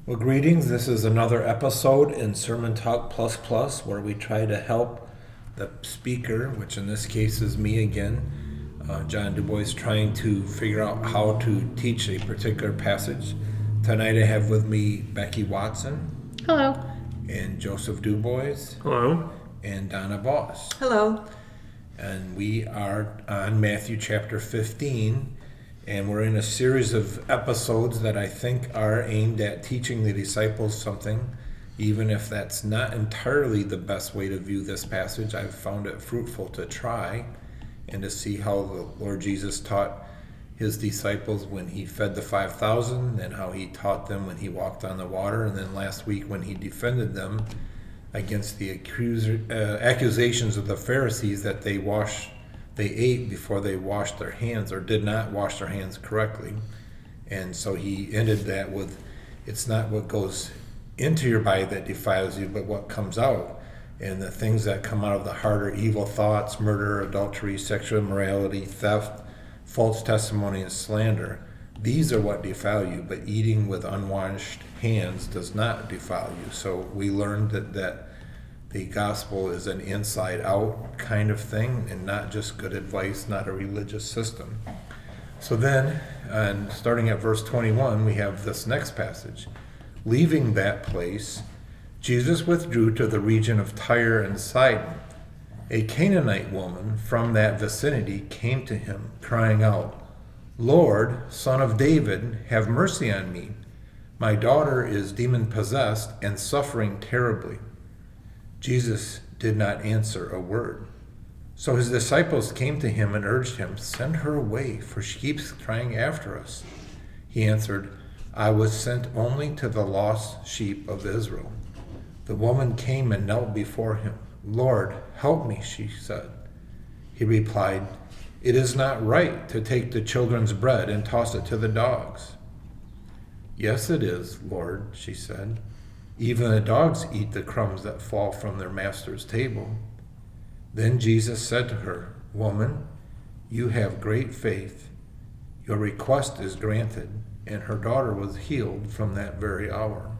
Well, greetings. This is another episode in Sermon Talk Plus Plus where we try to help the speaker, which in this case is me again, John Du Bois, trying to figure out how to teach a particular passage. Tonight I have with me Becky Watson. Hello. And Joseph Du Bois. Hello. And Donna Voss. Hello. And we are on Matthew chapter 15. And we're in a series of episodes that I think are aimed at teaching the disciples something, even if that's not entirely the best way to view this passage. I've found it fruitful to try and to see how the Lord Jesus taught his disciples when he fed the 5,000, and how he taught them when he walked on the water, and then last week when he defended them against the accusations of the Pharisees that they ate before they washed their hands, or did not wash their hands correctly. And so he ended that with, it's not what goes into your body that defiles you, but what comes out. And the things that come out of the heart are evil thoughts, murder, adultery, sexual immorality, theft, false testimony, and slander. These are what defile you, but eating with unwashed hands does not defile you. So we learned that the gospel is an inside-out kind of thing, and not just good advice, not a religious system. So then, starting at verse 21, we have this next passage. Leaving that place, Jesus withdrew to the region of Tyre and Sidon. A Canaanite woman from that vicinity came to him, crying out, "Lord, Son of David, have mercy on me. My daughter is demon-possessed and suffering terribly." Jesus did not answer a word. So his disciples came to him and urged him, "Send her away, for she keeps crying after us." He answered, "I was sent only to the lost sheep of Israel." The woman came and knelt before him. "Lord, help me," she said. He replied, "It is not right to take the children's bread and toss it to the dogs." "Yes, it is, Lord," she said. "Even the dogs eat the crumbs that fall from their master's table." Then Jesus said to her, "Woman, you have great faith. Your request is granted." And her daughter was healed from that very hour.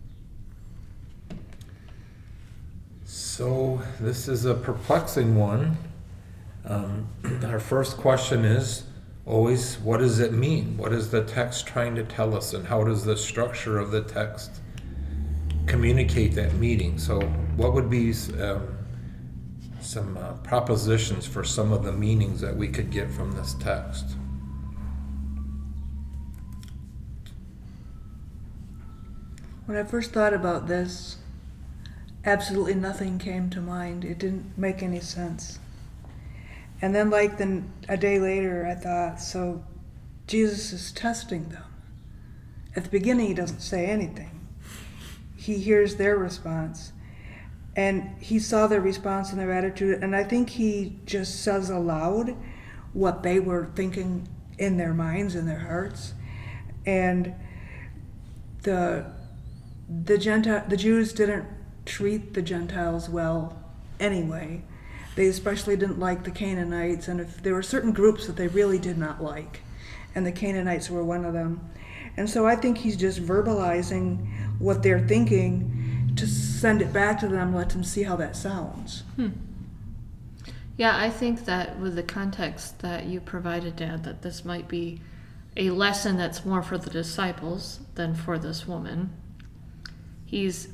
So this is a perplexing one. Our first question is always, what does it mean? What is the text trying to tell us, and how does the structure of the text communicate that meaning? So what would be some propositions for some of the meanings that we could get from this text? When I first thought about this, absolutely nothing came to mind. It didn't make any sense. And then a day later, I thought, so Jesus is testing them. At the beginning, he doesn't say anything. He hears their response. And he saw their response and their attitude, and I think he just says aloud what they were thinking in their minds, in their hearts. And the Jews didn't treat the Gentiles well anyway. They especially didn't like the Canaanites, and if there were certain groups that they really did not like, and the Canaanites were one of them. And so I think he's just verbalizing what they're thinking to send it back to them, let them see how that sounds. Yeah, I think that with the context that you provided, Dad, that this might be a lesson that's more for the disciples than for this woman. He's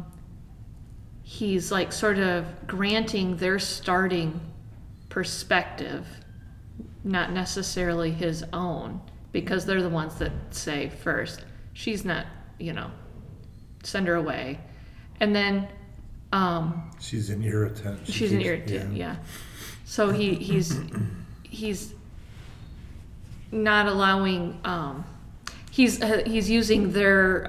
like sort of granting their starting perspective, not necessarily his own, because they're the ones that say first, she's not, send her away. And then she's an irritant. She's an irritant, yeah. So he's not allowing, he's using their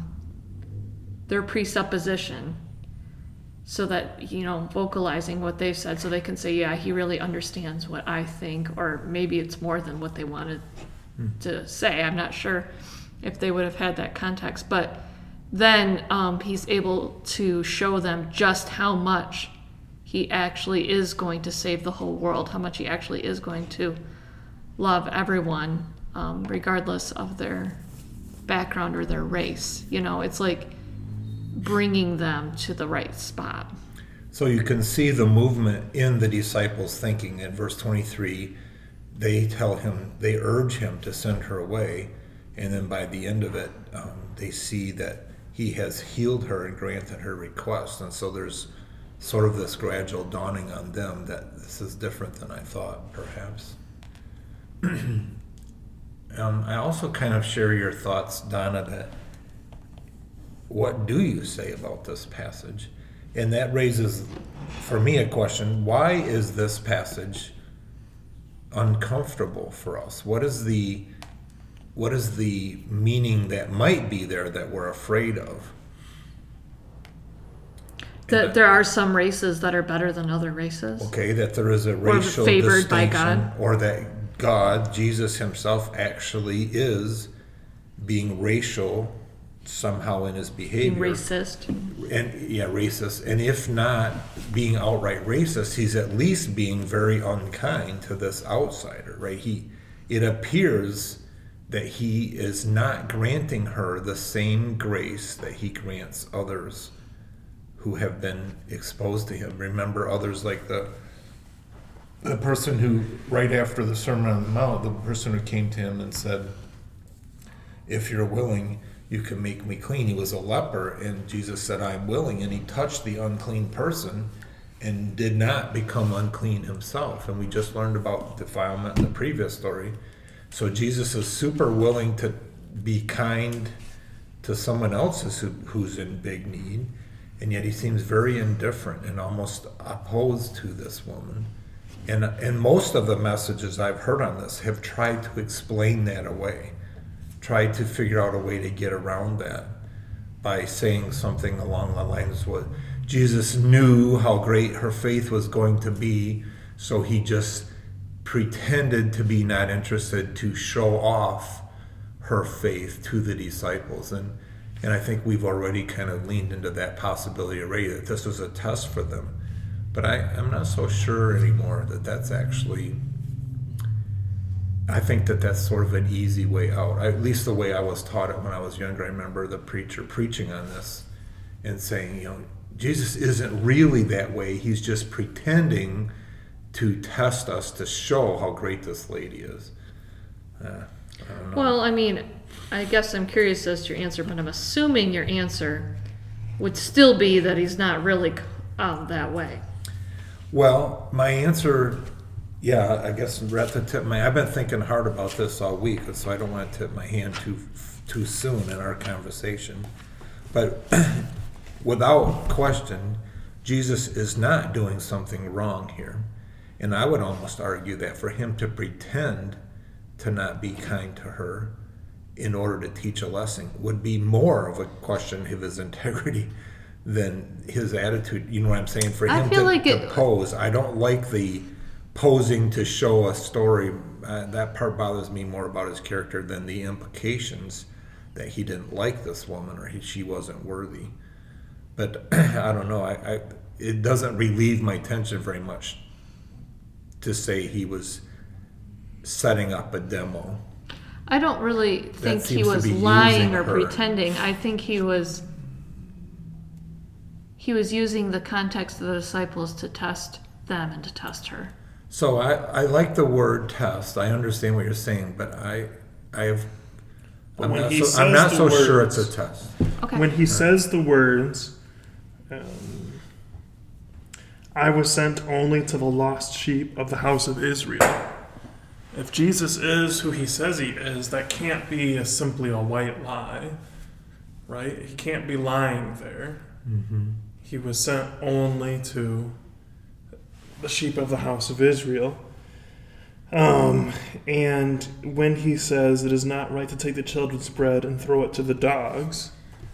presupposition, so that, vocalizing what they've said, so they can say, yeah, he really understands what I think, or maybe it's more than what they wanted to say. I'm not sure if they would have had that context, but then he's able to show them just how much he actually is going to save the whole world, how much he actually is going to love everyone, regardless of their background or their race. It's like bringing them to the right spot. So you can see the movement in the disciples' thinking. In verse 23, they urge him to send her away. And then by the end of it, they see that he has healed her and granted her request. And so there's sort of this gradual dawning on them that this is different than I thought, perhaps. I also kind of share your thoughts, Donna, that what do you say about this passage? And that raises, for me, a question. Why is this passage uncomfortable for us? What is the meaning that might be there that we're afraid of? That there are some races that are better than other races. Okay, that there is a racial favored by distinction, God. or that God, Jesus himself, actually is being racial somehow in his behavior. Racist. Racist. And if not being outright racist, he's at least being very unkind to this outsider, right? It appears that he is not granting her the same grace that he grants others who have been exposed to him. Remember others like the person who, right after the Sermon on the Mount, the person who came to him and said, if you're willing, you can make me clean. He was a leper, and Jesus said, I'm willing. And he touched the unclean person and did not become unclean himself. And we just learned about defilement in the previous story. So Jesus is super willing to be kind to someone else who's in big need, and yet he seems very indifferent and almost opposed to this woman. And most of the messages I've heard on this have tried to explain that away, tried to figure out a way to get around that by saying something along the lines of what Jesus knew how great her faith was going to be, so he just pretended to be not interested to show off her faith to the disciples. And I think we've already kind of leaned into that possibility already, that this was a test for them. But I'm not so sure anymore that that's actually, I think that that's sort of an easy way out. At least the way I was taught it when I was younger. I remember the preacher preaching on this and saying, Jesus isn't really that way. He's just pretending to test us, to show how great this lady is. I don't know. Well, I guess I'm curious as to your answer, but I'm assuming your answer would still be that he's not really that way. Well, my answer, I guess we're at the tip. I've been thinking hard about this all week, so I don't want to tip my hand too soon in our conversation. But without question, Jesus is not doing something wrong here. And I would almost argue that for him to pretend to not be kind to her in order to teach a lesson would be more of a question of his integrity than his attitude. You know what I'm saying? For him to pose. I don't like the posing to show a story. That part bothers me more about his character than the implications that he didn't like this woman or she wasn't worthy. But I don't know. It doesn't relieve my tension very much to say he was setting up a demo. I don't really think he was lying or pretending. I think he was using the context of the disciples to test them and to test her. So I like the word test. I understand what you're saying, but I'm not so sure it's a test. Okay. When he says the words, I was sent only to the lost sheep of the house of Israel. If Jesus is who he says he is, that can't be simply a white lie, right? He can't be lying there. Mm-hmm. He was sent only to the sheep of the house of Israel. And when he says it is not right to take the children's bread and throw it to the dogs,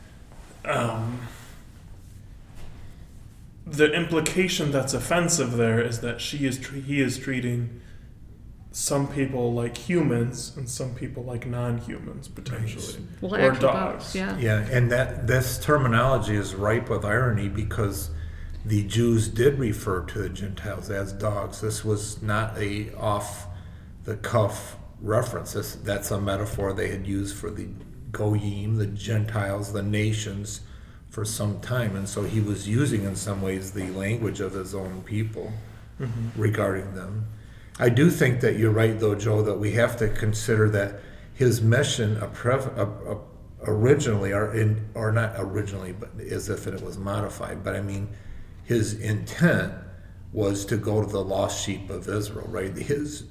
the implication that's offensive there is that he is treating some people like humans and some people like non-humans, potentially. Well, or actually dogs. both, yeah. Yeah, and this terminology is ripe with irony because the Jews did refer to the Gentiles as dogs. This was not a off-the-cuff reference. That's a metaphor they had used for the goyim, the Gentiles, the nations, for some time. And so he was using, in some ways, the language of his own people regarding them. I do think that you're right, though, Joe, that we have to consider that his mission originally, or not originally, but as if it was modified, but I mean, his intent was to go to the lost sheep of Israel, right? His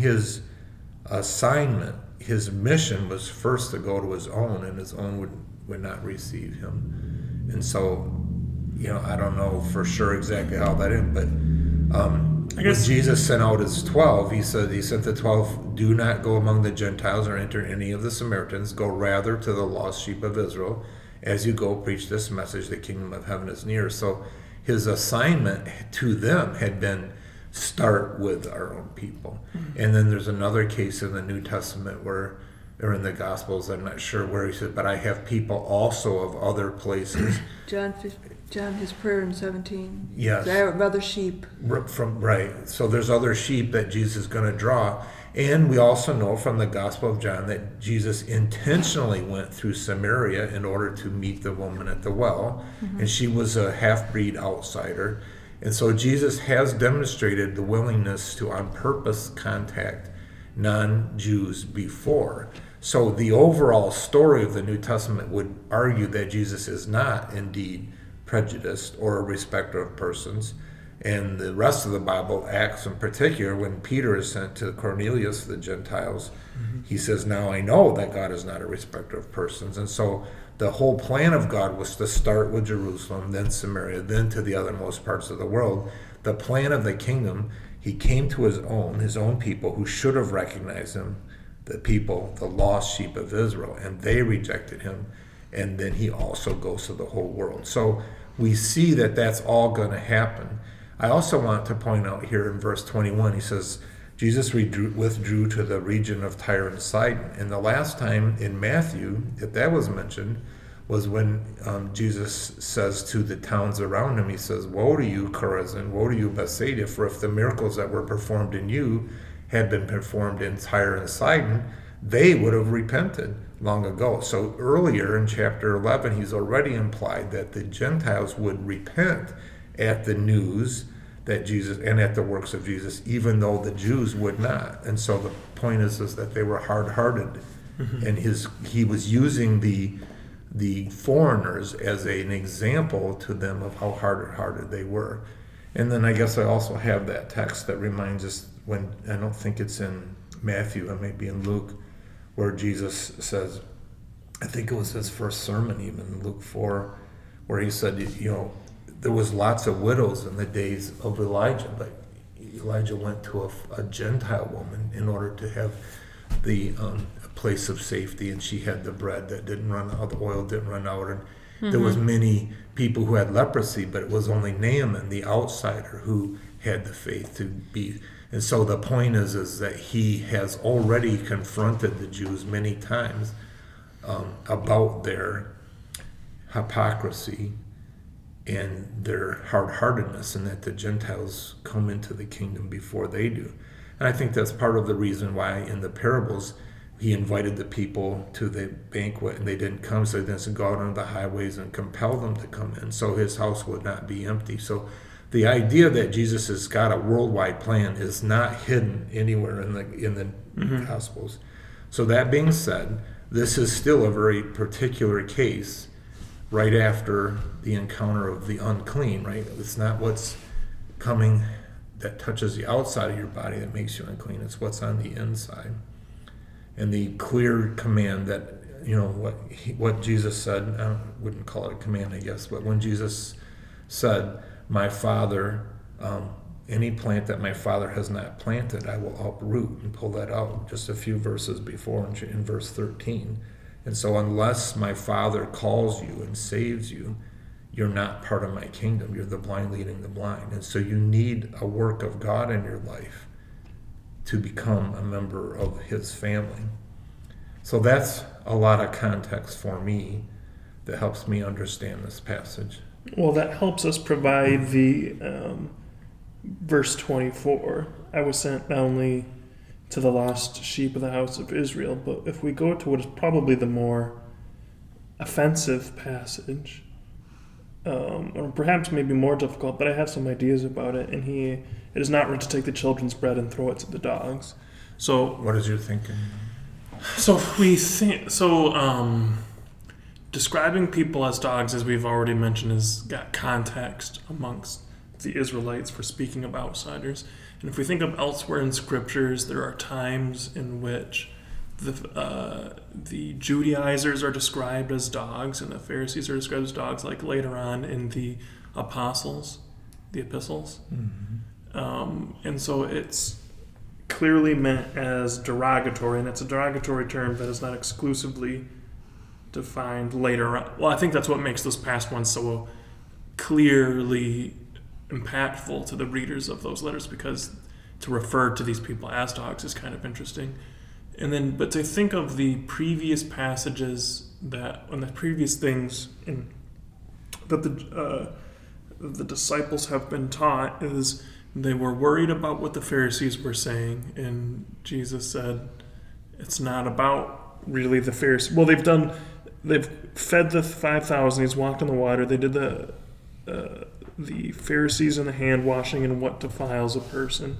assignment, his mission was first to go to his own, and his own would not receive him. And so, I don't know for sure exactly how that ended, but I guess when Jesus sent out his 12, he sent the 12, do not go among the Gentiles or enter any of the Samaritans, go rather to the lost sheep of Israel. As you go, preach this message, the kingdom of heaven is near. So his assignment to them had been start with our own people. And then there's another case in the New Testament or in the Gospels, I'm not sure where he said, but I have people also of other places. John, his prayer in 17. Yes. I have other sheep. Right. So there's other sheep that Jesus is going to draw. And we also know from the Gospel of John that Jesus intentionally went through Samaria in order to meet the woman at the well. And she was a half-breed outsider. And so Jesus has demonstrated the willingness to on purpose contact non-Jews before. So the overall story of the New Testament would argue that Jesus is not indeed prejudiced or a respecter of persons. And the rest of the Bible, Acts in particular, when Peter is sent to Cornelius, the Gentiles, he says, now I know that God is not a respecter of persons. And so the whole plan of God was to start with Jerusalem, then Samaria, then to the othermost parts of the world. The plan of the kingdom, he came to his own people who should have recognized him, the people, the lost sheep of Israel, and they rejected him. And then he also goes to the whole world. So we see that that's all going to happen. I also want to point out here in verse 21, he says, Jesus withdrew to the region of Tyre and Sidon. And the last time in Matthew that was mentioned was when Jesus says to the towns around him, he says, woe to you, Chorazin, woe to you, Bethsaida, for if the miracles that were performed in you had been performed in Tyre and Sidon, they would have repented long ago. So earlier in chapter 11, he's already implied that the Gentiles would repent at the news that Jesus, and at the works of Jesus, even though the Jews would not. And so the point is that they were hard-hearted. And he was using the foreigners as an example to them of how hard-hearted they were. And then I guess I also have that text that reminds us, when I don't think it's in Matthew, it may be in Luke, where Jesus says, I think it was his first sermon even, Luke 4, where he said, there was lots of widows in the days of Elijah, but Elijah went to a Gentile woman in order to have the place of safety, and she had the bread that didn't run out, the oil didn't run out, and there was many people who had leprosy, but it was only Naaman, the outsider, who had the faith to be. And so the point is that he has already confronted the Jews many times about their hypocrisy and their hard-heartedness, and that the Gentiles come into the kingdom before they do. And I think that's part of the reason why in the parables he invited the people to the banquet and they didn't come, so he didn't go out on the highways and compel them to come in, so his house would not be empty. So the idea that Jesus has got a worldwide plan is not hidden anywhere in the Gospels. So that being said, this is still a very particular case right after the encounter of the unclean, right? It's not what's coming that touches the outside of your body that makes you unclean. It's what's on the inside. And the clear command that, what Jesus said, I wouldn't call it a command, I guess, but when Jesus said, my Father, any plant that my Father has not planted, I will uproot, and pull that out just a few verses before in verse 13. And so unless my Father calls you and saves you, you're not part of my kingdom. You're the blind leading the blind. And so you need a work of God in your life to become a member of his family. So that's a lot of context for me that helps me understand this passage. Well, that helps us provide the verse 24. I was sent not only to the lost sheep of the house of Israel, but if we go to what is probably the more offensive passage, or perhaps maybe more difficult, but I have some ideas about it. And it is not right to take the children's bread and throw it to the dogs. So What is your thinking? Describing people as dogs, as we've already mentioned, has got context amongst the Israelites for speaking of outsiders. And if we think of elsewhere in scriptures, there are times in which the Judaizers are described as dogs and the Pharisees are described as dogs, like later on in the epistles. And so it's clearly meant as derogatory, and it's a derogatory term that is not exclusively defined later on. Well, I think that's what makes those past ones so clearly impactful to the readers of those letters, because to refer to these people as dogs is kind of interesting. And then, but to think of the previous passages and the previous things that the disciples have been taught is they were worried about what the Pharisees were saying, and Jesus said, it's not about really the Pharisees. Well, they've fed the 5,000. He's walked on the water. They did the Pharisees and the hand washing and what defiles a person.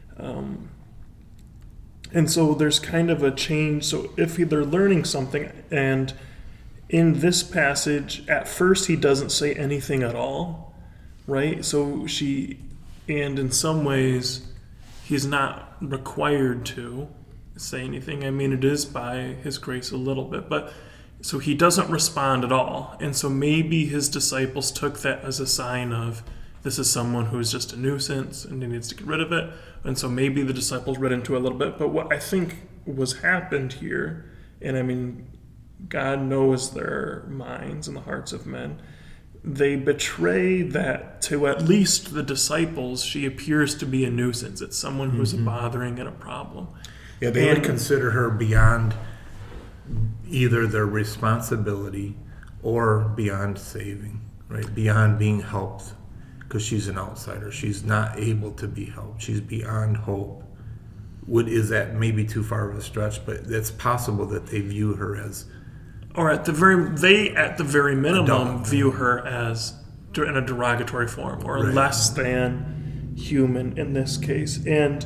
And so there's kind of a change. So if they're learning something, and in this passage, at first he doesn't say anything at all, right? And in some ways, he's not required to say anything. I mean, it is by his grace a little bit, but so he doesn't respond at all. And so maybe his disciples took that as a sign of, this is someone who's just a nuisance and he needs to get rid of it. And so maybe the disciples read into it a little bit. But what I think was happened here, and I mean, God knows their minds and the hearts of men, they betray that to at least the disciples, she appears to be a nuisance. It's someone who's bothering and a problem. Yeah, they would consider her beyond either their responsibility or beyond saving, right? Beyond being helped, because she's an outsider. She's not able to be helped. She's beyond hope. Is that maybe too far of a stretch? But it's possible that they view her as, or at the very minimum view her as in a derogatory form, or right, less than human in this case. And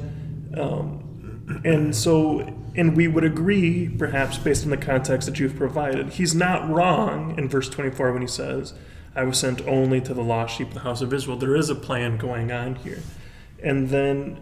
we would agree, perhaps based on the context that you've provided, he's not wrong in verse 24 when he says, I was sent only to the lost sheep of the house of Israel. There is a plan going on here. And then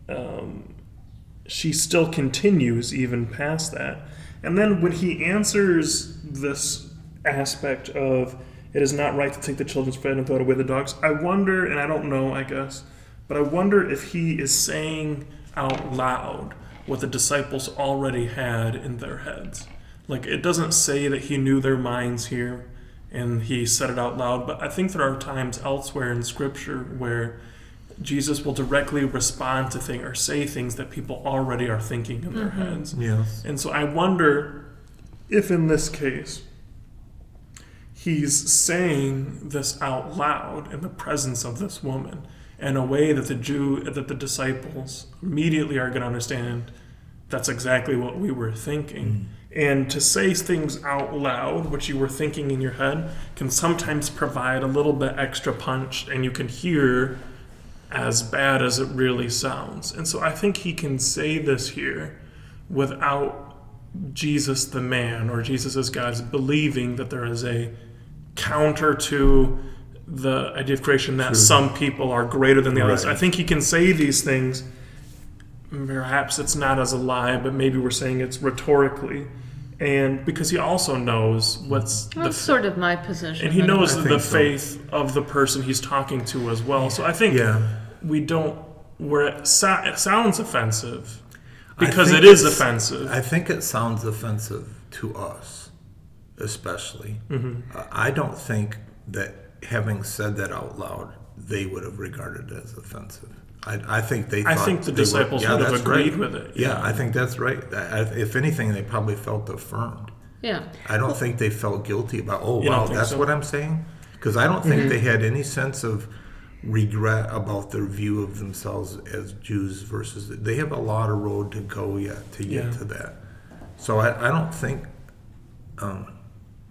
she still continues even past that. And then when he answers this aspect of, it is not right to take the children's bread and throw it away the dogs, I wonder, and I don't know, I guess, but I wonder if he is saying out loud what the disciples already had in their heads. Like, it doesn't say that he knew their minds here and he said it out loud, but I think there are times elsewhere in Scripture where Jesus will directly respond to things or say things that people already are thinking in their heads. yes. And so I wonder if in this case he's saying this out loud in the presence of this woman in a way that the disciples immediately are going to understand that's exactly what we were thinking. And to say things out loud, which you were thinking in your head, can sometimes provide a little bit extra punch, and you can hear as bad as it really sounds. And so I think he can say this here without Jesus the man, or Jesus as God, believing that there is a counter to the idea of creation, that some people are greater than the others. I think he can say these things. Perhaps it's not as a lie, but maybe we're saying it's rhetorically. And because he also knows That's sort of my position. And he knows the so. faith of the person he's talking to as well. So I think where it sounds offensive, because it is offensive. I think it sounds offensive to us, especially. I don't think that having said that out loud, they would have regarded it as offensive. I think they thought... I think the disciples would have agreed with it. Yeah, I think that's right. If anything, they probably felt affirmed. Yeah. I don't think they felt guilty about, that's so? what I'm saying? Because I don't think they had any sense of regret about their view of themselves as Jews versus... They have a lot of road to go yet to get to that. So I don't think...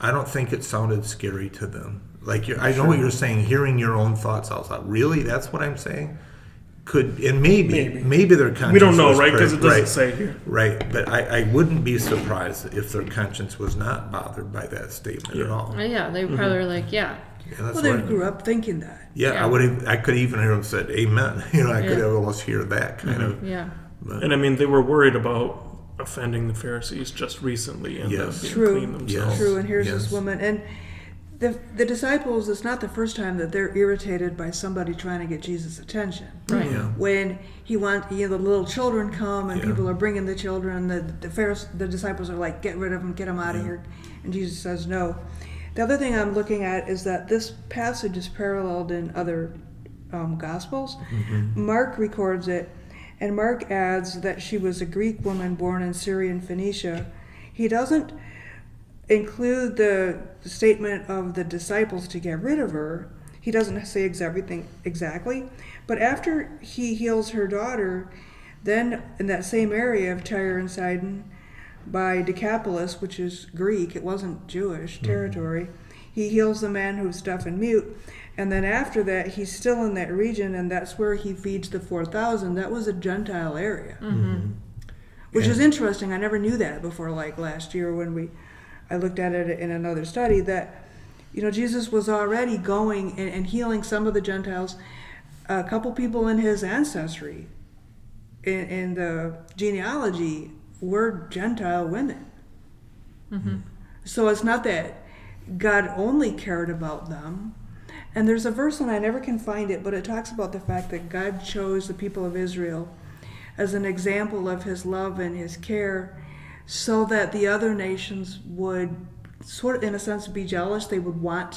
I don't think it sounded scary to them. Like, I know what you're saying, hearing your own thoughts out loud. Really? That's what I'm saying? And maybe their conscience We don't know, was right? Because it doesn't right, say here. Right, but I wouldn't be surprised if their conscience was not bothered by that statement at all. Yeah, they probably were like, yeah. Yeah, that's Well, they what grew up thinking that. Yeah, Yeah. I could even hear them said, "Amen." I could almost hear that kind of. Yeah. But, And I mean, they were worried about offending the Pharisees just recently and Yes. them being True. clean themselves. True, and here's Yes. this woman. And the disciples, it's not the first time that they're irritated by somebody trying to get Jesus' attention. Right. Yeah. When the little children come and Yeah. people are bringing the children, the disciples are like, get rid of them, get them out of here. And Jesus says no. The other thing I'm looking at is that this passage is paralleled in other Gospels. Mark records it, and Mark adds that she was a Greek woman born in Syrian Phoenicia. He doesn't include the statement of the disciples to get rid of her. He doesn't say everything exactly, but after he heals her daughter, then in that same area of Tyre and Sidon, by Decapolis, which is Greek, it wasn't Jewish territory, he heals the man who's deaf and mute. And then after that, he's still in that region, and that's where he feeds the 4,000. That was a Gentile area, which is interesting. I never knew that before, like last year when I looked at it in another study, that Jesus was already going and healing some of the Gentiles. A couple people in his ancestry, in the genealogy, were Gentile women. So it's not that God only cared about them. And there's a verse, and I never can find it, but it talks about the fact that God chose the people of Israel as an example of his love and his care, so that the other nations would sort of, in a sense, be jealous. They would want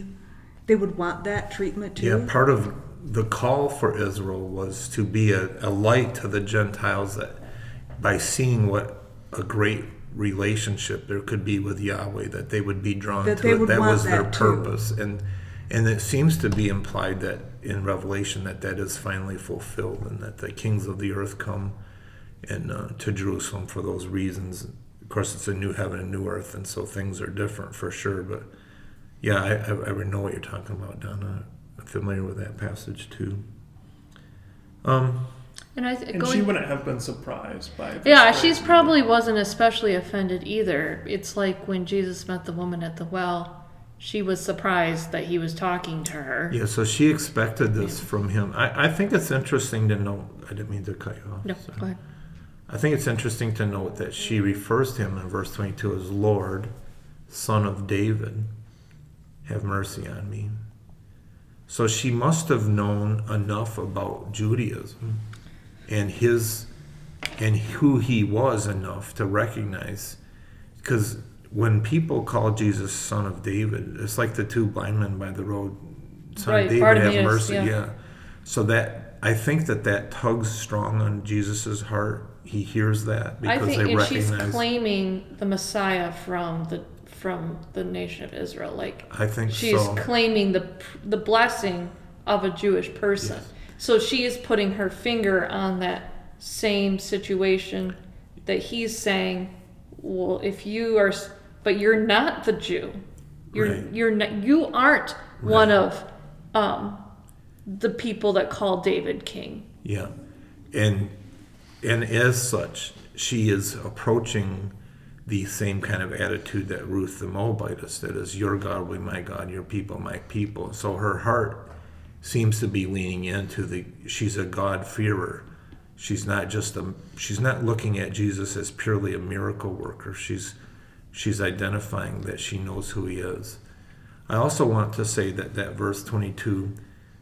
that treatment too. Yeah, part of the call for Israel was to be a light to the Gentiles, that by seeing what a great relationship there could be with Yahweh, that they would be drawn That to they it. would That want was their that too. purpose. And it seems to be implied that in Revelation that is finally fulfilled, and that the kings of the earth come to Jerusalem for those reasons. Of course, it's a new heaven and new earth, and so things are different for sure. But yeah, I know what you're talking about, Donna. I'm familiar with that passage too. And She wouldn't have been surprised by this. Yeah, story. she's probably wasn't especially offended either. It's like when Jesus met the woman at the well, she was surprised that he was talking to her. Yeah, so she expected this from him. I think it's interesting to note, I didn't mean to cut you off. No, sorry. go ahead. I think it's interesting to note that she refers to him in verse 22 as Lord, Son of David, have mercy on me. So she must have known enough about Judaism and who he was enough to recognize, because when people call Jesus Son of David, it's like the two blind men by the road. Son Right, of David, Bartimaeus, have mercy. yeah. So that, I think that tugs strong on Jesus's heart. He hears that I because think, they and she's recognize. claiming the Messiah from the nation of Israel. Like, I think she's so. claiming the blessing of a Jewish person. Yes. So she is putting her finger on that same situation that he's saying, well, if you are, but you're not the Jew. Right. You aren't one Right. of the people that call David king. Yeah, and as such, she is approaching the same kind of attitude that Ruth the Moabitess, that is, your God will be my God, your people my people. So her heart seems to be leaning into she's a God-fearer. She's not looking at Jesus as purely a miracle worker. She's identifying that she knows who he is. I also want to say that verse 22,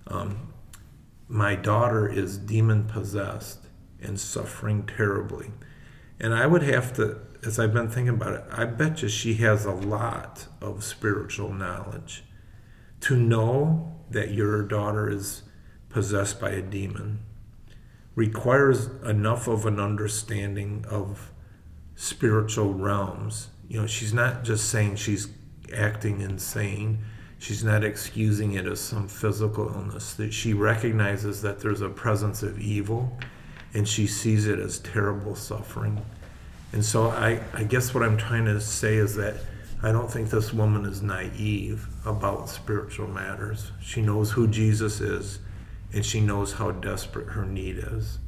my daughter is demon-possessed and suffering terribly. And I would have to, as I've been thinking about it, I bet you she has a lot of spiritual knowledge. To know that your daughter is possessed by a demon requires enough of an understanding of spiritual realms. She's not just saying she's acting insane. She's not excusing it as some physical illness. That she recognizes that there's a presence of evil, and she sees it as terrible suffering. And so I guess what I'm trying to say is that I don't think this woman is naive about spiritual matters. She knows who Jesus is, and she knows how desperate her need is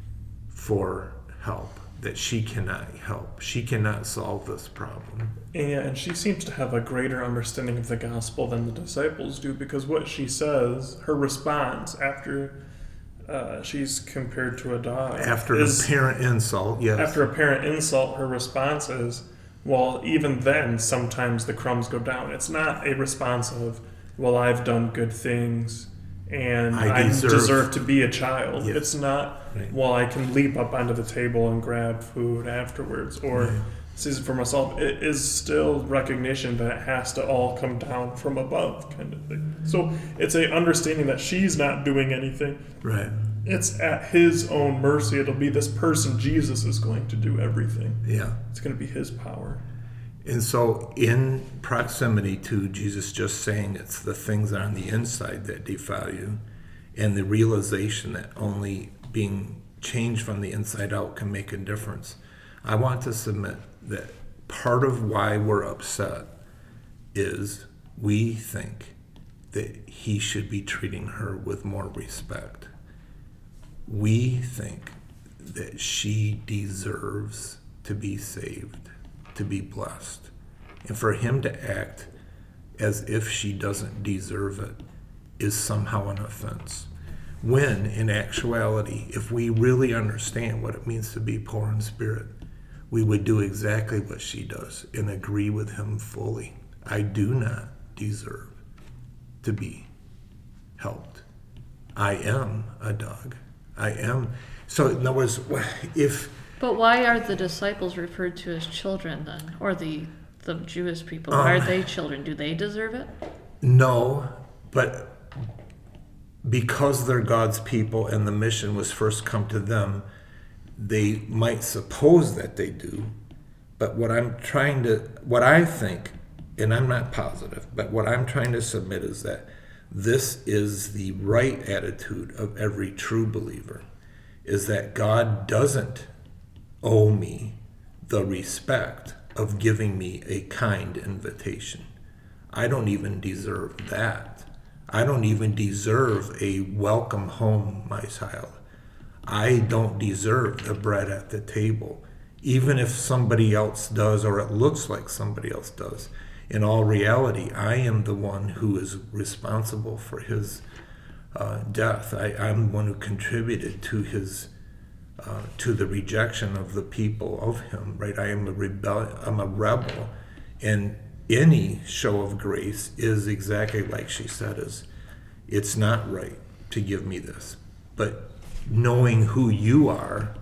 for help, that she cannot help. She cannot solve this problem. And she seems to have a greater understanding of the gospel than the disciples do, because what she says, her response after she's compared to a dog. After an apparent insult, yes. After apparent insult, her response is, well, even then, sometimes the crumbs go down. It's not a response of, well, I've done good things and I deserve to be a child. Yes. It's not, right. well, I can leap up onto the table and grab food afterwards or Right. seize it for myself. It is still recognition that it has to all come down from above, kind of thing. So it's a understanding that she's not doing anything. Right. It's at his own mercy. It'll be this person, Jesus, is going to do everything. Yeah. It's going to be his power. And so in proximity to Jesus just saying it's the things on the inside that defile you, and the realization that only being changed from the inside out can make a difference, I want to submit that part of why we're upset is we think that he should be treating her with more respect. We think that she deserves to be saved, to be blessed. And for him to act as if she doesn't deserve it is somehow an offense. When, in actuality, if we really understand what it means to be poor in spirit, we would do exactly what she does and agree with him fully. I do not deserve to be helped. I am a dog. I am. So in other words, if... But why are the disciples referred to as children then? Or the Jewish people? Why are they children? Do they deserve it? No, but because they're God's people and the mission was first come to them, they might suppose that they do. But what I think, and I'm not positive, but what I'm trying to submit is that this is the right attitude of every true believer, is that God doesn't owe me the respect of giving me a kind invitation. I don't even deserve that. I don't even deserve a welcome home, my child. I don't deserve the bread at the table, even if somebody else does or it looks like somebody else does. In all reality, I am the one who is responsible for his death. I'm the one who contributed to his to the rejection of the people of him. Right? I'm a rebel, and any show of grace is exactly like she said: it's not right to give me this, but knowing who you are,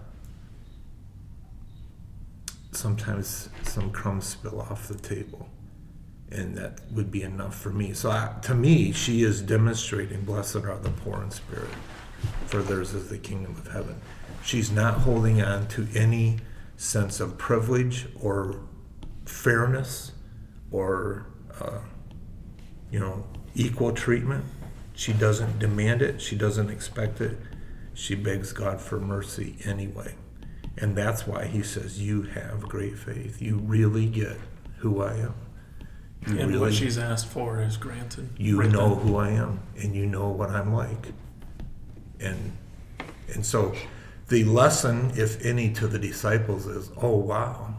sometimes some crumbs spill off the table. And that would be enough for me. So to me, she is demonstrating, blessed are the poor in spirit, for theirs is the kingdom of heaven. She's not holding on to any sense of privilege or fairness or, equal treatment. She doesn't demand it. She doesn't expect it. She begs God for mercy anyway. And that's why he says, you have great faith. You really get who I am. And what she's asked for is granted. You know who I am, and you know what I'm like. And so the lesson, if any, to the disciples is, oh, wow.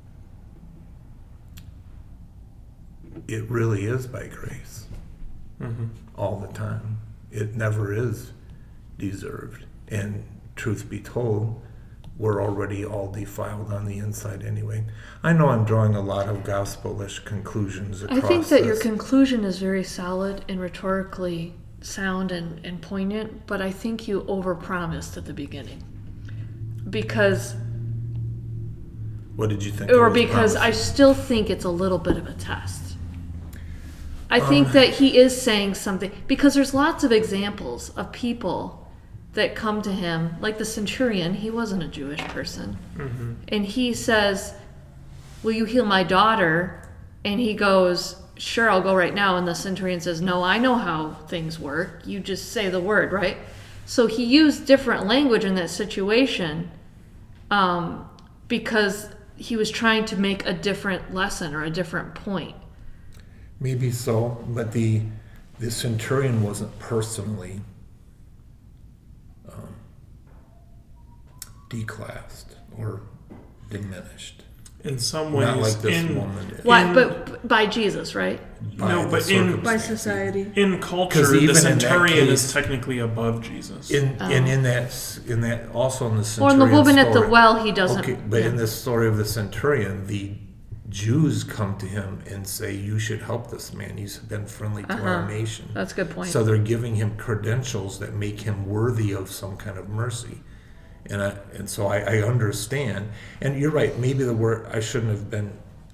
It really is by grace. Mm-hmm. All the time. It never is deserved. And truth be told, we're already all defiled on the inside anyway. I know I'm drawing a lot of gospel-ish conclusions across I think that this. your conclusion is very solid and rhetorically sound and poignant, but I think you overpromised at the beginning. Because... What did you think? Or because I still think it's a little bit of a test. I think that he is saying something, because there's lots of examples of people that come to him, like the centurion. He wasn't a Jewish person. Mm-hmm. And he says, will you heal my daughter? And he goes, sure, I'll go right now. And the centurion says, no, I know how things work. You just say the word, right? So he used different language in that situation because he was trying to make a different lesson or a different point. Maybe so, but the centurion wasn't personally declassed or diminished. In some ways, Not like this woman is. Why? But by Jesus, right? by society. In culture, 'Cause even the in that centurion case- is technically above Jesus. In that also in the Or centurion in the woman at the story- well, he doesn't. Okay, but yeah. in this story of the centurion, the Jews come to him and say, "You should help this man. He's been friendly to our nation." That's a good point. So they're giving him credentials that make him worthy of some kind of mercy. And so I understand. And you're right. Maybe the word I shouldn't have been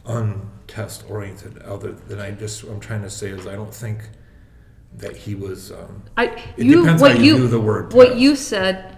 untest oriented. Other than I'm trying to say is I don't think that he was. It depends how you view the word. What test. you said,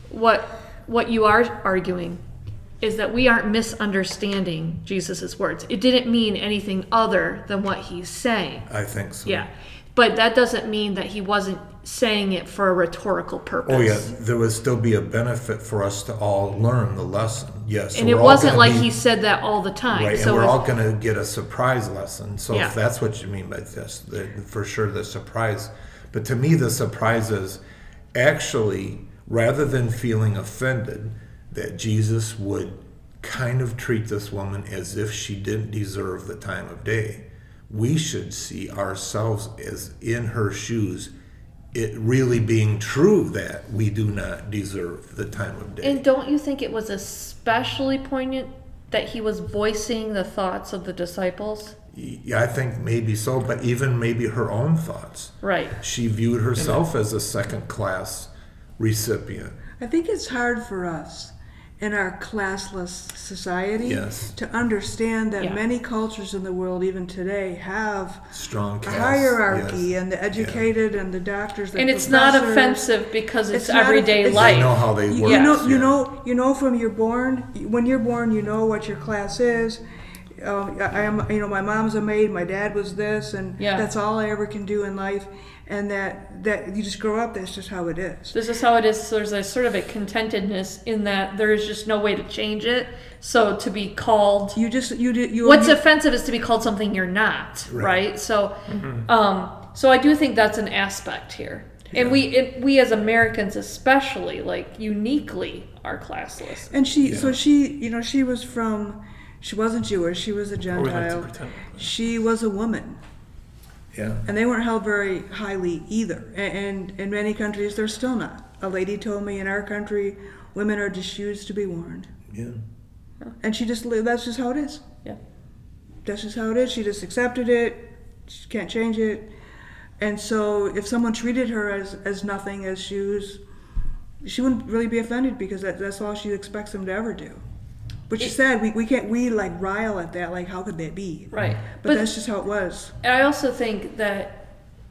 what you are arguing, is that we aren't misunderstanding Jesus' words. It didn't mean anything other than what he's saying. I think so. Yeah, but that doesn't mean that he wasn't saying it for a rhetorical purpose. Oh yeah, there would still be a benefit for us to all learn the lesson. Yes, And so it we're all wasn't gonna like be- he said that all the time. right, So and we're it's- all going to get a surprise lesson. So Yeah. if that's what you mean by this, for sure the surprise. But to me, the surprise is actually rather than feeling offended that Jesus would kind of treat this woman as if she didn't deserve the time of day. We should see ourselves as in her shoes, it really being true that we do not deserve the time of day. And don't you think it was especially poignant that he was voicing the thoughts of the disciples? Yeah, I think maybe so, but even maybe her own thoughts. Right. She viewed herself as a second-class recipient. I think it's hard for us in our classless society Yes. to understand that Yeah. many cultures in the world, even today, have Strong a caste. hierarchy yes. and the educated and the doctors. The And it's not professors. offensive because it's, It's not everyday it's- life. They know how they You, work. you know, you yeah. know from you're born. When you're born, you know what your class is. I am, my mom's a maid. My dad was this, and Yeah. that's all I ever can do in life. And that you just grow up. That's just how it is. This is how it is. So there's a sort of a contentedness in that there is just no way to change it. So to be called, what's offensive is to be called something you're not, right? So, so I do think that's an aspect here, and we as Americans especially, like uniquely, are classless. And she was from. She wasn't Jewish. She was a Or we like to Gentile. pretend. She was a woman. Yeah. And they weren't held very highly either. And in many countries, they're still not. A lady told me in our country, women are just shoes to be worn. Yeah. And she just lived, that's just how it is. Yeah. That's just how it is. She just accepted it. She can't change it. And so if someone treated her as nothing, as shoes, she wouldn't really be offended because that's all she expects them to ever do. But she said, we like rile at that, like how could that be? Right. But that's just how it was. And I also think that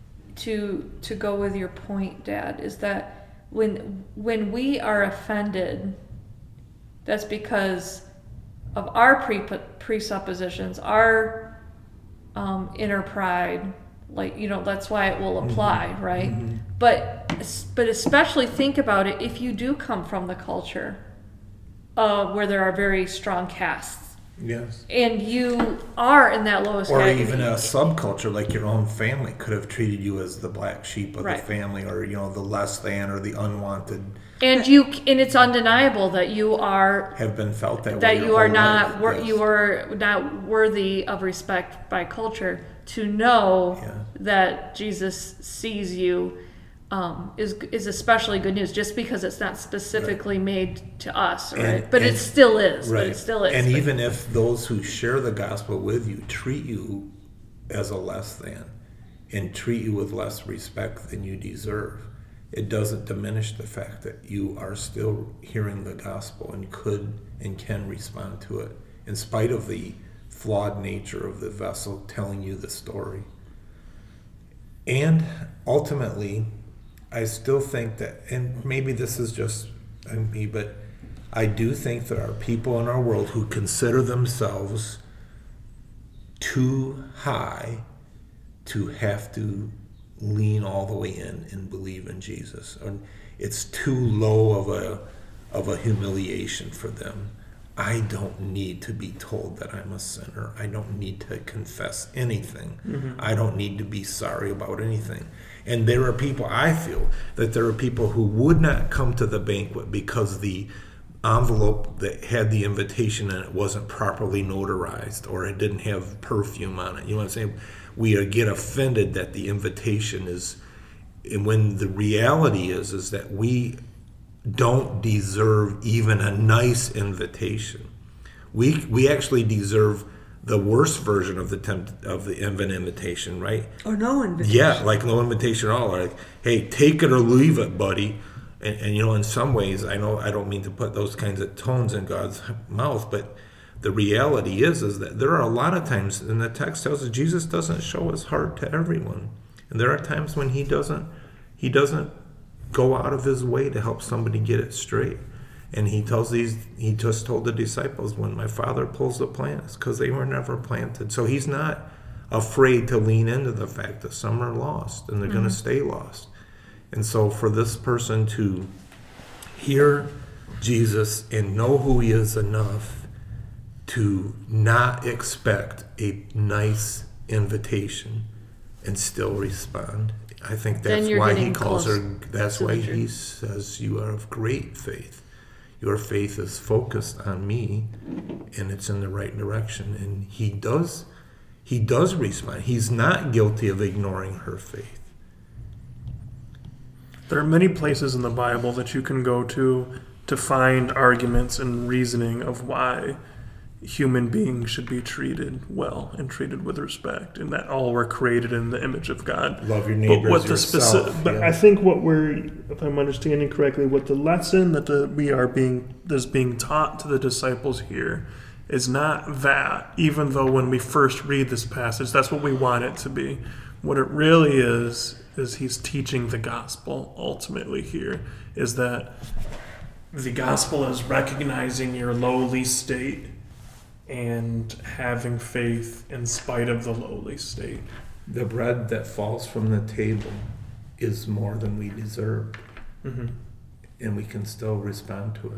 to go with your point, Dad, is that when we are offended, that's because of our presuppositions, our inner pride. Like, that's why it will apply, right? Mm-hmm. But especially think about it if you do come from the culture where there are very strong castes. Yes. And you are in that lowest Or category. even a subculture, like your own family could have treated you as the black sheep of Right. the family, or the less than, or the unwanted. And it's undeniable that you are Have been felt that way. that your you are whole not life. Yes. you are not worthy of respect by culture. To know that Jesus sees you is especially good news, just because it's not specifically made to us, right? But it still is. Right. But it still is. And even if those who share the gospel with you treat you as a less than and treat you with less respect than you deserve, it doesn't diminish the fact that you are still hearing the gospel and could and can respond to it in spite of the flawed nature of the vessel telling you the story. And ultimately, I still think that, and maybe this is just me, but I do think there are people in our world who consider themselves too high to have to lean all the way in and believe in Jesus. Or it's too low of a humiliation for them. I don't need to be told that I'm a sinner. I don't need to confess anything. I don't need to be sorry about anything. And there are people, I feel, that there are people who would not come to the banquet because the envelope that had the invitation in it wasn't properly notarized, or it didn't have perfume on it. You know what I'm saying? We get offended that the invitation is, and when the reality is that we don't deserve even a nice invitation. We actually deserve the worst version of the invitation, right? Or no invitation. Yeah, like no invitation at all. Like, hey, take it or leave it, buddy. And you know, in some ways, I know I don't mean to put those kinds of tones in God's mouth, but the reality is that there are a lot of times, and the text tells us Jesus doesn't show his heart to everyone, and there are times when he doesn't go out of his way to help somebody get it straight. And he just told the disciples, when my Father pulls the plant, it's because they were never planted. So he's not afraid to lean into the fact that some are lost and they're going to stay lost. And so for this person to hear Jesus and know who he is enough to not expect a nice invitation and still respond, I think that's why he calls her, that's why he says, you are of great faith. Your faith is focused on me, and it's in the right direction. And he does respond. He's not guilty of ignoring her faith. There are many places in the Bible that you can go to find arguments and reasoning of why human beings should be treated well and treated with respect, and that all were created in the image of God. Love your neighbors but yourself. But I think what if I'm understanding correctly, what the lesson that's being taught to the disciples here is not that, even though when we first read this passage, that's what we want it to be. What it really is he's teaching the gospel ultimately here, is that the gospel is recognizing your lowly state and having faith in spite of the lowly state. The bread that falls from the table is more than we deserve, and we can still respond to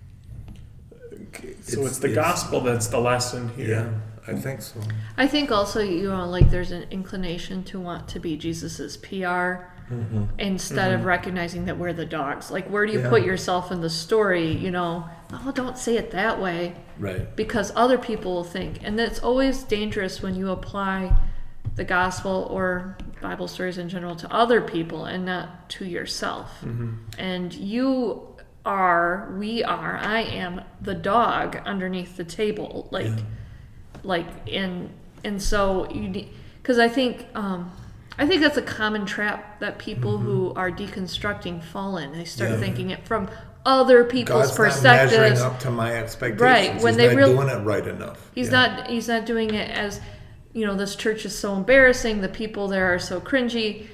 it. Okay. So it's the gospel that's the lesson here. Yeah, I think so. I think also, like there's an inclination to want to be Jesus's PR instead of recognizing that we're the dogs. Like, where do you put yourself in the story? Oh, don't say it that way. Right. Because other people will think. And it's always dangerous when you apply the gospel or Bible stories in general to other people and not to yourself. And I am the dog underneath the table. And so you need, because I think that's a common trap that people who are deconstructing fall in. They start thinking it from other people's perspectives. God's not measuring up to my expectations. Right. When he's not doing it right enough. He's not doing it as, this church is so embarrassing, the people there are so cringy.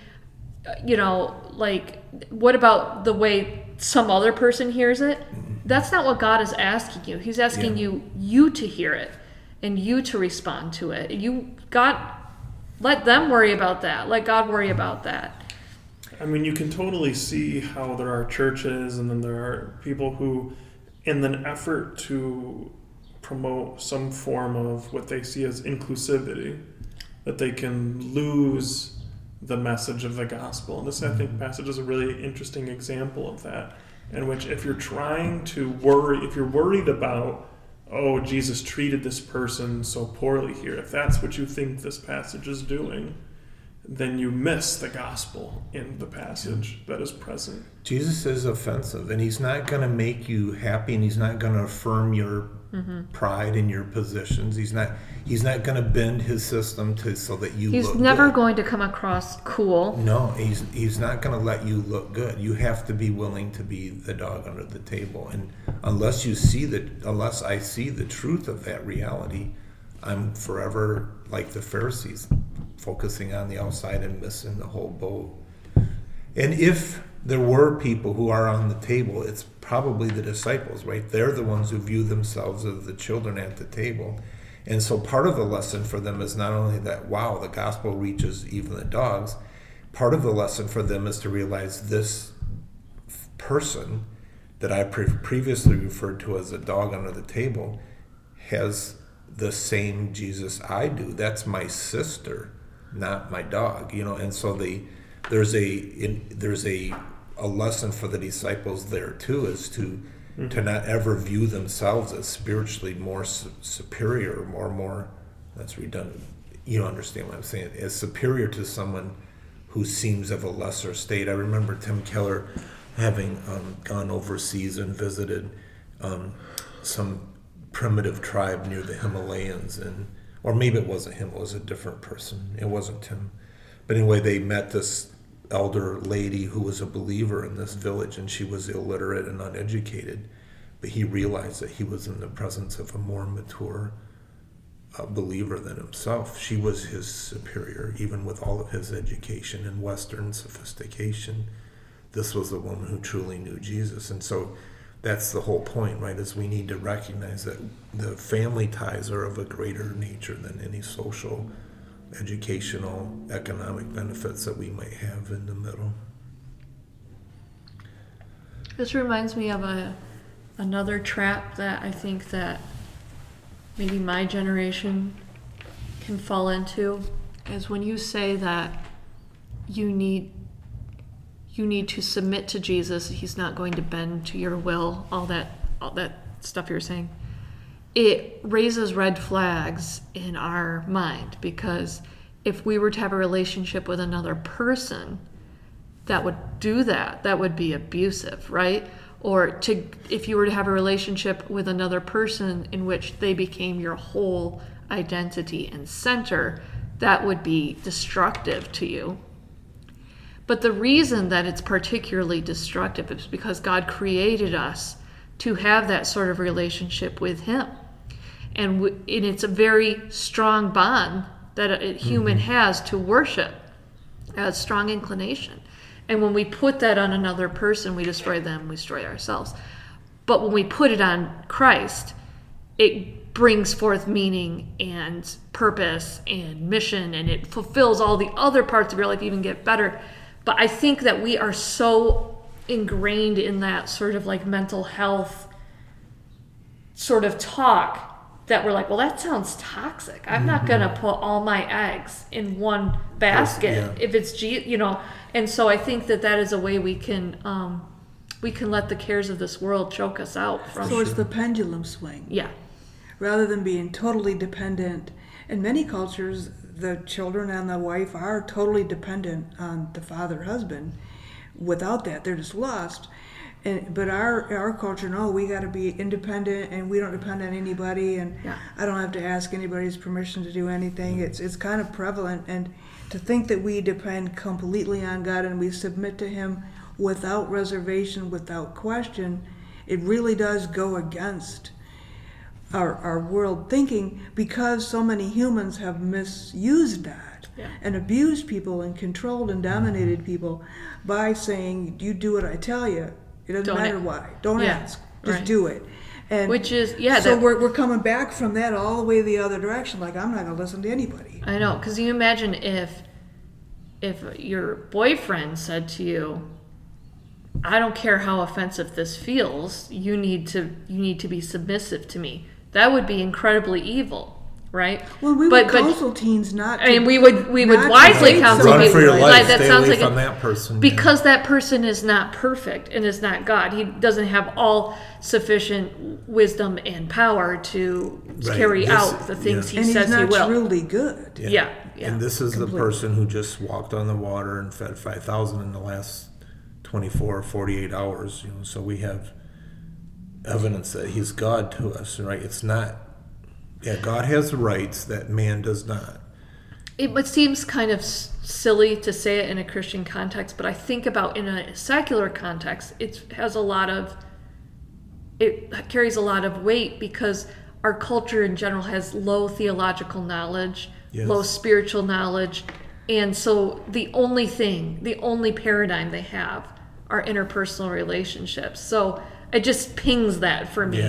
What about the way some other person hears it? That's not what God is asking you. He's asking you to hear it and you to respond to it. Let them worry about that. Let God worry about that. I mean, you can totally see how there are churches and then there are people who, in an effort to promote some form of what they see as inclusivity, that they can lose the message of the gospel. And this, I think, passage is a really interesting example of that, in which if you're worried about, oh, Jesus treated this person so poorly here, if that's what you think this passage is doing, then you miss the gospel in the passage that is present. Jesus is offensive, and he's not going to make you happy, and he's not going to affirm your pride in your positions. He's not going to bend his system so that you He's look never good. going to come across cool. No, he's not going to let you look good. You have to be willing to be the dog under the table, and unless I see the truth of that reality, I'm forever like the Pharisees, focusing on the outside and missing the whole boat. And if there were people who are on the table, it's probably the disciples, right? They're the ones who view themselves as the children at the table. And so part of the lesson for them is not only that, wow, the gospel reaches even the dogs. Part of the lesson for them is to realize this person that I previously referred to as a dog under the table has the same Jesus I do. That's my sister, not my dog. And so there's a lesson for the disciples there too, is to not ever view themselves as spiritually more superior, more. That's redundant. You understand what I'm saying? As superior to someone who seems of a lesser state. I remember Tim Keller having gone overseas and visited some primitive tribe near the Himalayas, or maybe it wasn't him, it was a different person. It wasn't Tim. But anyway, they met this elder lady who was a believer in this village, and she was illiterate and uneducated. But he realized that he was in the presence of a more mature believer than himself. She was his superior, even with all of his education and Western sophistication. This was a woman who truly knew Jesus. And so that's the whole point, right, is we need to recognize that the family ties are of a greater nature than any social, educational, economic benefits that we might have in the middle. This reminds me of another trap that I think that maybe my generation can fall into, is when you say that you need to submit to Jesus, he's not going to bend to your will, all that stuff you're saying. It raises red flags in our mind, because if we were to have a relationship with another person that would do that would be abusive, right? Or if you were to have a relationship with another person in which they became your whole identity and center, that would be destructive to you. But the reason that it's particularly destructive is because God created us to have that sort of relationship with him. And it's a very strong bond that a human has to worship, a strong inclination. And when we put that on another person, we destroy them, we destroy ourselves. But when we put it on Christ, it brings forth meaning and purpose and mission, and it fulfills all the other parts of your life, even get better. But I think that we are so ingrained in that sort of like mental health sort of talk that we're like, well, that sounds toxic. I'm not going to put all my eggs in one basket if it's, and so I think that is a way we can let the cares of this world choke us out from. So it's the pendulum swing. Yeah. Rather than being totally dependent. In many cultures, the children and the wife are totally dependent on the father, husband. Without that, they're just lost. But our culture, no, we got to be independent, and we don't depend on anybody, and I don't have to ask anybody's permission to do anything. It's kind of prevalent, and to think that we depend completely on God and we submit to him without reservation, without question, it really does go against our world thinking, because so many humans have misused that and abused people and controlled and dominated people by saying, you do what I tell you. It doesn't matter why. Don't ask. Just do it. And which is, so we're coming back from that all the way the other direction. Like, I'm not going to listen to anybody. I know, because you imagine if your boyfriend said to you, I don't care how offensive this feels, you need to be submissive to me. That would be incredibly evil, right? Well, we would counsel teens not to. I mean, we would wisely counsel run people. For your life. That Stay sounds away like from that person. Because that person is not perfect and is not God. He doesn't have all sufficient wisdom and power to carry out the things he says he will. And he's not truly good. Yeah. And this is the person who just walked on the water and fed 5,000 in the last 24 or 48 hours. So we have evidence that he's God to us, right? It's not. God has rights that man does not. It seems kind of silly to say it in a Christian context, but I think about in a secular context, it carries a lot of weight, because our culture in general has low theological knowledge, low spiritual knowledge, and so the only paradigm they have are interpersonal relationships. So it just pings that for me,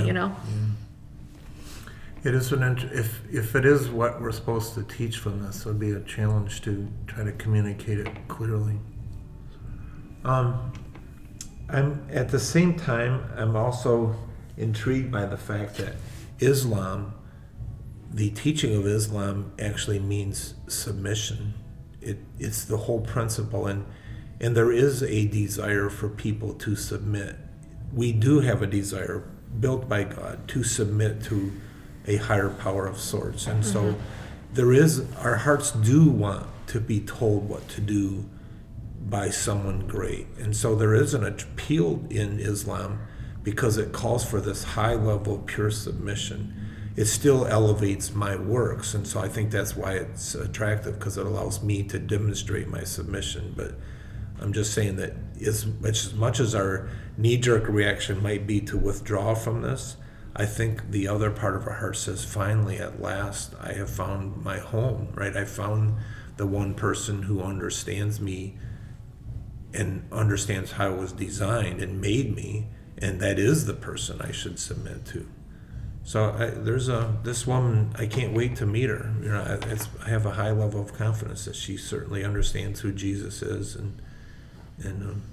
It is if it is what we're supposed to teach from this, it would be a challenge to try to communicate it clearly. At the same time, I'm also intrigued by the fact that Islam, the teaching of Islam, actually means submission. It's the whole principle, and there is a desire for people to submit. We do have a desire built by God to submit to a higher power of sorts, and so our hearts do want to be told what to do by someone great. And so there is an appeal in Islam because it calls for this high level of pure submission. It still elevates my works, and so I think that's why it's attractive, because it allows me to demonstrate my submission. But I'm just saying that as much as our knee-jerk reaction might be to withdraw from this, I think the other part of our heart says, finally, at last, I have found my home, right? I found the one person who understands me and understands how it was designed and made me, and that is the person I should submit to. So this woman, I can't wait to meet her. You know, I have a high level of confidence that she certainly understands who Jesus is, and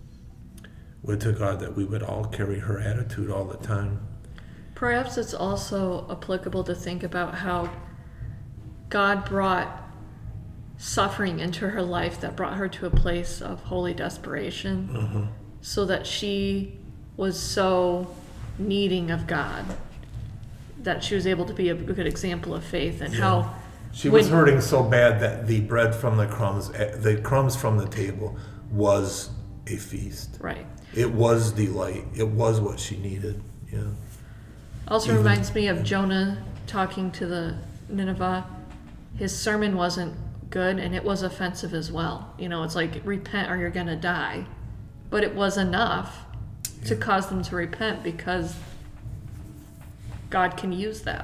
would to God that we would all carry her attitude all the time. Perhaps it's also applicable to think about how God brought suffering into her life that brought her to a place of holy desperation, so that she was so needing of God that she was able to be a good example of faith, and how she was hurting so bad that the bread from the crumbs from the table was a feast. Right. It was delight. It was what she needed. Yeah. Also reminds me of Jonah talking to the Nineveh. His sermon wasn't good, and it was offensive as well. You know, it's like, repent or you're gonna die. But it was enough to cause them to repent, because God can use that.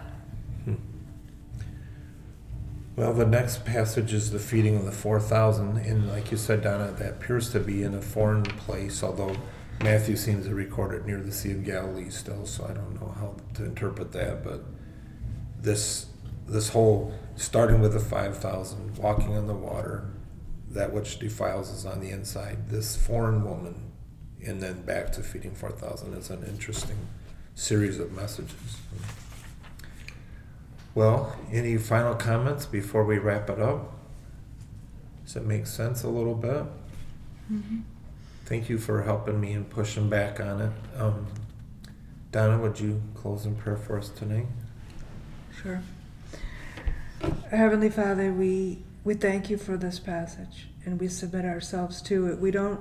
Well, the next passage is the feeding of the 4,000, and like you said, Donna, that appears to be in a foreign place, although Matthew seems to record it near the Sea of Galilee still, so I don't know how to interpret that. But this whole, starting with the 5,000, walking on the water, that which defiles is on the inside, this foreign woman, and then back to feeding 4,000 is an interesting series of messages. Well, any final comments before we wrap it up? Does it make sense a little bit? Mm-hmm. Thank you for helping me and pushing back on it. Donna, would you close in prayer for us tonight? Sure. Heavenly Father, we thank you for this passage, and we submit ourselves to it. We don't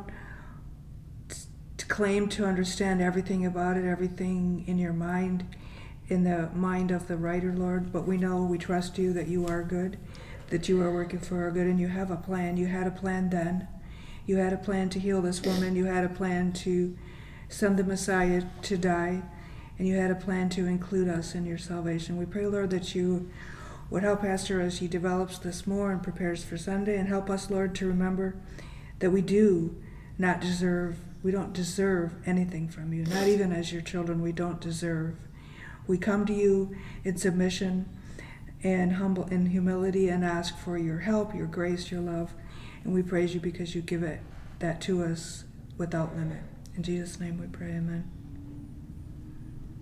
claim to understand everything about it, everything in your mind, in the mind of the writer, Lord, but we know, we trust you that you are good, that you are working for our good, and you have a plan. You had a plan then. You had a plan to heal this woman. You had a plan to send the Messiah to die, and you had a plan to include us in your salvation. We pray, Lord, that you would help Pastor as he develops this more and prepares for Sunday, and help us, Lord, to remember that we don't deserve anything from you. Not even as your children, we don't deserve. We come to you in submission and in humility, and ask for your help, your grace, your love. And we praise you because you give that to us without limit. In Jesus' name we pray, amen.